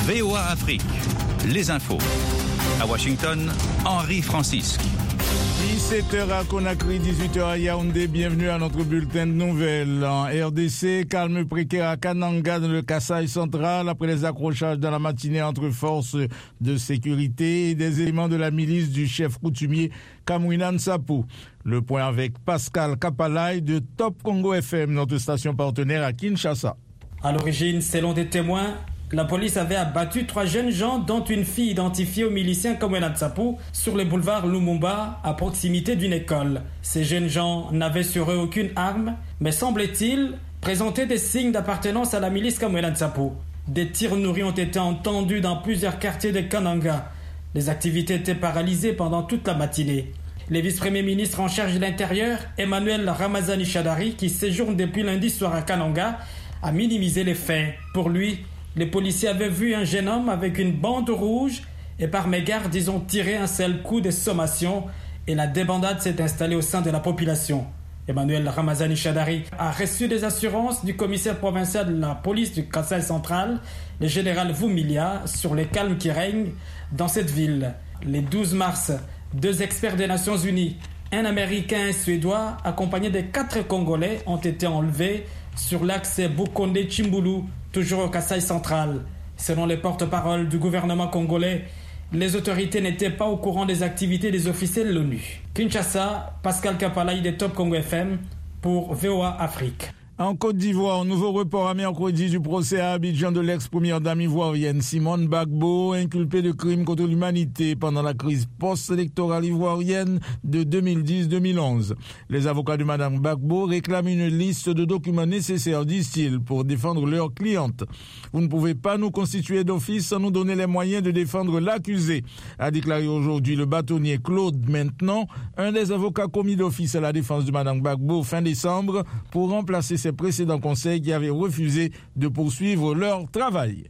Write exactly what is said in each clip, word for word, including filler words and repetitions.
V O A Afrique, les infos. À Washington, Henri Francisque. dix-sept heures à Conakry, dix-huit heures à Yaoundé. Bienvenue à notre bulletin de nouvelles. En R D C, calme précaire à Kananga dans le Kasaï central après les accrochages dans la matinée entre forces de sécurité et des éléments de la milice du chef coutumier Kamwinan Sapou. Le point avec Pascal Kapalay de Top Congo F M, notre station partenaire à Kinshasa. À l'origine, selon des témoins, la police avait abattu trois jeunes gens, dont une fille identifiée aux miliciens comme Sapou, sur le boulevard Lumumba, à proximité d'une école. Ces jeunes gens n'avaient sur eux aucune arme, mais semble-t-il présentaient des signes d'appartenance à la milice comme Sapou. Des tirs nourris ont été entendus dans plusieurs quartiers de Kananga. Les activités étaient paralysées pendant toute la matinée. Le vice-premier ministre en charge de l'Intérieur, Emmanuel Ramazani Shadari, qui séjourne depuis lundi soir à Kananga, a minimisé les faits. Pour lui, les policiers avaient vu un jeune homme avec une bande rouge et par mégarde, ils ont tiré un seul coup de sommation et la débandade s'est installée au sein de la population. Emmanuel Ramazani Shadari a reçu des assurances du commissaire provincial de la police du Kasaï central, le général Vumilia, sur le calme qui règne dans cette ville. Le douze mars, deux experts des Nations Unies, un Américain et un Suédois, accompagnés de quatre Congolais, ont été enlevés sur l'axe Bukonde-Chimbulu, toujours au Kasaï central. Selon les porte-paroles du gouvernement congolais, les autorités n'étaient pas au courant des activités des officiels de l'ONU. Kinshasa, Pascal Kapalay de Top Congo F M pour V O A Afrique. En Côte d'Ivoire, nouveau report à mercredi du procès à Abidjan de l'ex-première dame ivoirienne Simone Gbagbo, inculpée de crimes contre l'humanité pendant la crise post-électorale ivoirienne de deux mille dix deux mille onze. Les avocats de madame Gbagbo réclament une liste de documents nécessaires, disent-ils, pour défendre leur cliente. Vous ne pouvez pas nous constituer d'office sans nous donner les moyens de défendre l'accusé, a déclaré aujourd'hui le bâtonnier Claude Maintenant, un des avocats commis d'office à la défense de madame Gbagbo fin décembre, pour remplacer ses précédents conseils qui avaient refusé de poursuivre leur travail.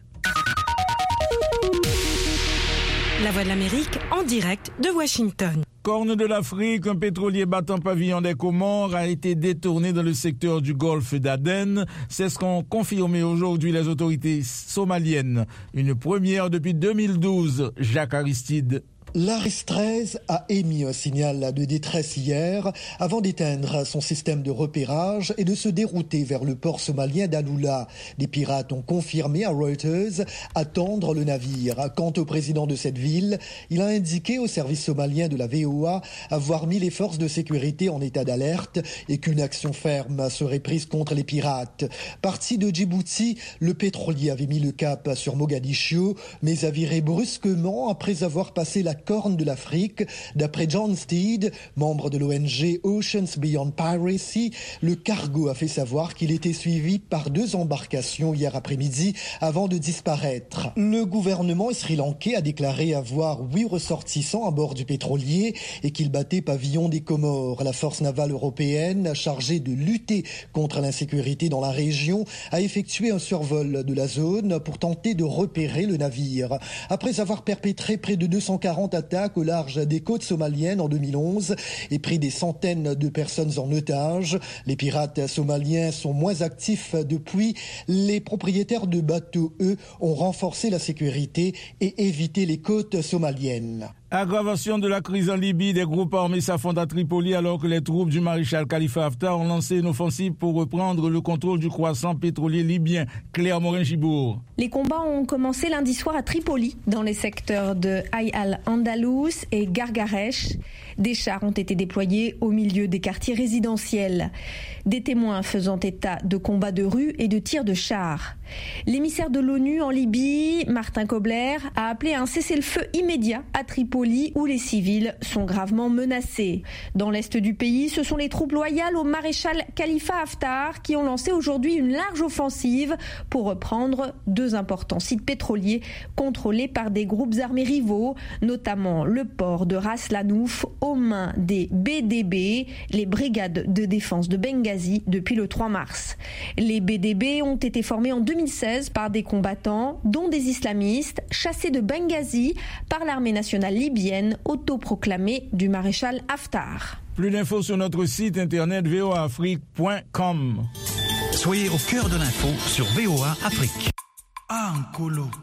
La Voix de l'Amérique en direct de Washington. Corne de l'Afrique, un pétrolier battant pavillon des Comores a été détourné dans le secteur du golfe d'Aden. C'est ce qu'ont confirmé aujourd'hui les autorités somaliennes. Une première depuis deux mille douze. Jacques Aristide. L'Aris treize a émis un signal de détresse hier avant d'éteindre son système de repérage et de se dérouter vers le port somalien d'Aloula. Les pirates ont confirmé à Reuters attendre le navire. Quant au président de cette ville, il a indiqué au service somalien de la V O A avoir mis les forces de sécurité en état d'alerte et qu'une action ferme serait prise contre les pirates. Parti de Djibouti, le pétrolier avait mis le cap sur Mogadiscio, mais a viré brusquement après avoir passé la Corne de l'Afrique. D'après John Steed, membre de l'O N G Oceans Beyond Piracy, le cargo a fait savoir qu'il était suivi par deux embarcations hier après-midi avant de disparaître. Le gouvernement sri-lankais a déclaré avoir huit ressortissants à bord du pétrolier et qu'il battait pavillon des Comores. La force navale européenne, chargée de lutter contre l'insécurité dans la région, a effectué un survol de la zone pour tenter de repérer le navire. Après avoir perpétré près de deux cent quarante attaques au large des côtes somaliennes en deux mille onze et pris des centaines de personnes en otage. Les pirates somaliens sont moins actifs depuis. Les propriétaires de bateaux, eux, ont renforcé la sécurité et évité les côtes somaliennes. Aggravation de la crise en Libye, des groupes armés s'affrontent à Tripoli alors que les troupes du maréchal Khalifa Haftar ont lancé une offensive pour reprendre le contrôle du croissant pétrolier libyen. Claire Morin-Gibourg. Les combats ont commencé lundi soir à Tripoli, dans les secteurs de Haï al-Andalous et Gargaresh. Des chars ont été déployés au milieu des quartiers résidentiels. Des témoins faisant état de combats de rue et de tirs de chars. L'émissaire de l'ONU en Libye, Martin Kobler, a appelé à un cessez-le-feu immédiat à Tripoli où les civils sont gravement menacés. Dans l'est du pays, ce sont les troupes loyales au maréchal Khalifa Haftar qui ont lancé aujourd'hui une large offensive pour reprendre deux importants sites pétroliers contrôlés par des groupes armés rivaux, notamment le port de Ras Lanouf aux mains des B D B, les brigades de défense de Benghazi, depuis le trois mars. Les B D B ont été formés en deux mille seize par des combattants, dont des islamistes, chassés de Benghazi par l'armée nationale libyenne autoproclamée du maréchal Haftar. Plus d'infos sur notre site internet v o a afrique point com. Soyez au cœur de l'info sur V O A Afrique. Ah, Nkolo,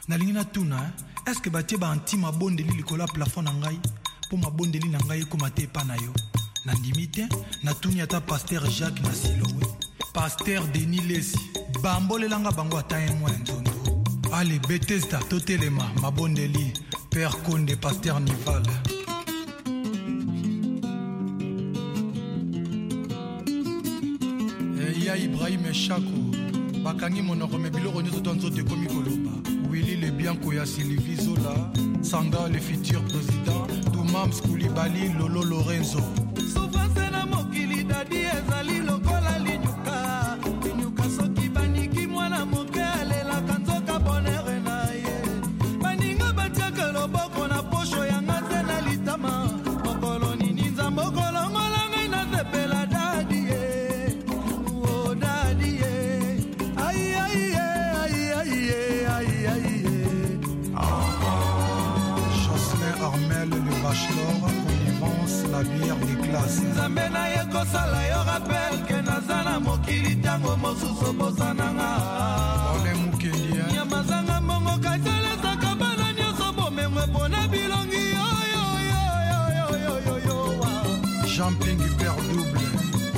nalingi natuna eh? Est-ce que batie ba anti mabondeli likola plafond na ngai po mabondeli na ngai ekoma te epa na yo nandimi te natuni ata Pasteur Jacques na Siloé Pasteur Denis Lesi bambolelanga bango ata ye mwa nzondo ale Bethesda totelema mabondeli Père Konde Pasteur Nival eya Ibrahim Eshako bakangi monoko me biloko nyonso to nzoto ekomi koloba Willy le Bianco ya Sylvie Zola Sanga le futur président Doumams Koulibaly Lolo Lorenzo Soufase na mokili dadi ezali lokola linyuka linyuka soki baniki mwana moke alela kanzoka bonere na ye baninga batiaka loboko na posho ya ngase na litama mokolo nini nzambo kolongola ngai na sepela dadi ye o dadi ye ai ai ai ai ai ai Jocelyn Armel le bachelor connivence la bière des classes nzambe na ye kosala yo rappel ke naza na mokili ntango mosusu bosananga ole mukendi nyamazanga mbongo katelesaka bana nyonso bomemwe mpona bilongi Jean-Ping Hyper Double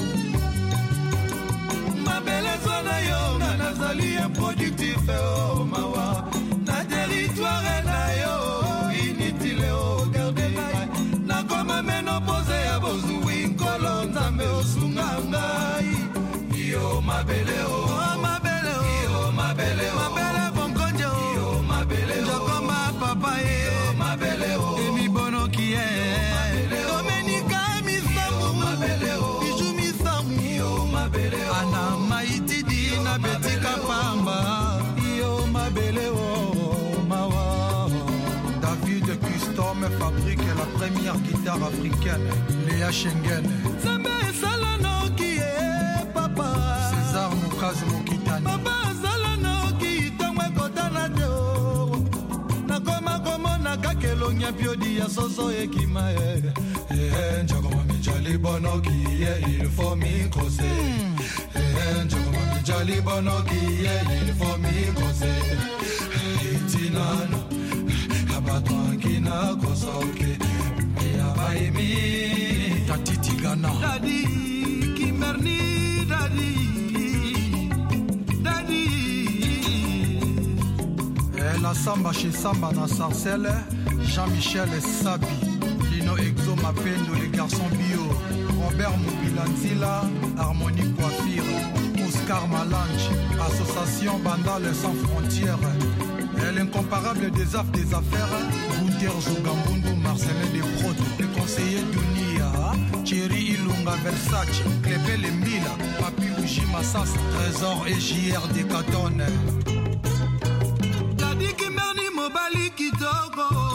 mabele zona yo nga nazali improductif o mawa na territoire na yo inutile o garde ngai nakoma menopause ya bozwi nkolo nzambe osunga ngai yo mabele o mabele o yo mabele o mabele bonkonje o yo mabele o jokoma papa ye yo mabele o emibono kiye domenika misamu mabele o biju misamu yo mabele o ana maitidi na betika pamba yo mabele o mawa David Custom fabrique la première guitare africaine Léa Schengen Zambe salano kiye papa César Mukazi Mokitani papa salano ki tongwe kotana teo nakoma komona kakelo nyapiodi ya soso ekima e eh njagoma mijali bono kiye il faut mi kose eh njagoma mijali bono kiye il faut mi kose itinano abatwankina kosoke ya baimi tatiti gana dadi kimerni dadi dadi eh la samba chez samba na Sarcelles Jean-Michel Sabi Lino Exo Mapendo les garçons bio Robert Mobilanzila Harmonie Coiffure Oscar Malange Association Bandale sans frontières et l'incomparable des affres des affaires Gunther Zugambundu Marcelin de Proto le conseiller Dunia Thierry Ilunga Versace Clébé Lembila Papi Uji Massas Trésor et J R Decathlon dadi kimerni mobali kitoko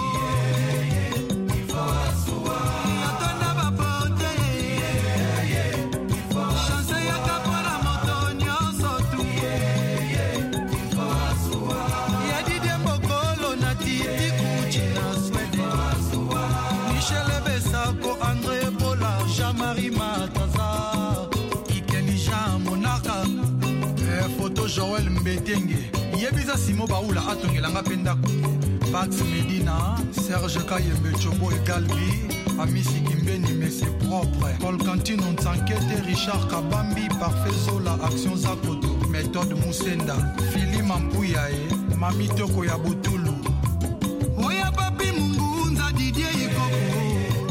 Jean-Marie Mataza Ikelija Monaka eh, photo Joël Mbetenge Yebisa Simo Baoula Atongelanga Pendako Pax Medina Serge Kayembe Chobo et Galbi Amisi Kimbeni mais c'est propre Paul Cantino Ntankete Richard Kabambi Parfait Zola Action Zakoto Méthode Moussenda Philippe Mampouyae Mami Toko Yabutulu Oya Papi Mungunza Didier Yikoko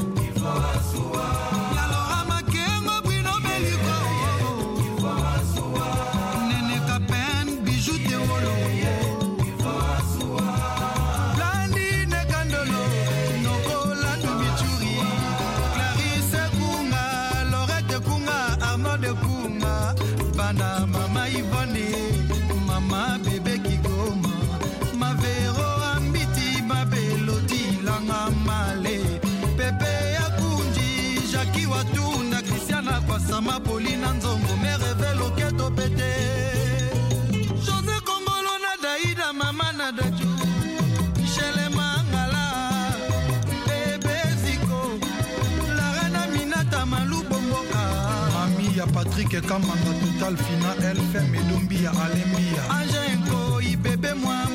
Mama Ivone, Mama Bebe Kigoma, Mavero Ambiti, Babeloti, Langa Male, Pepe Yakunji, Jackie Watuna, Christiana Kwasama, Paulina Nzongo, Merevelo Keto Pete, José Kongolo Nadaïda, Mama Nadaju, Michele Mangala, Bebe Ziko, Larana Minata Malou Bomboka. Ya Patrick Kamanga Total Fina L F M Edombi ya Alembia Anjenko Ibebe Mwa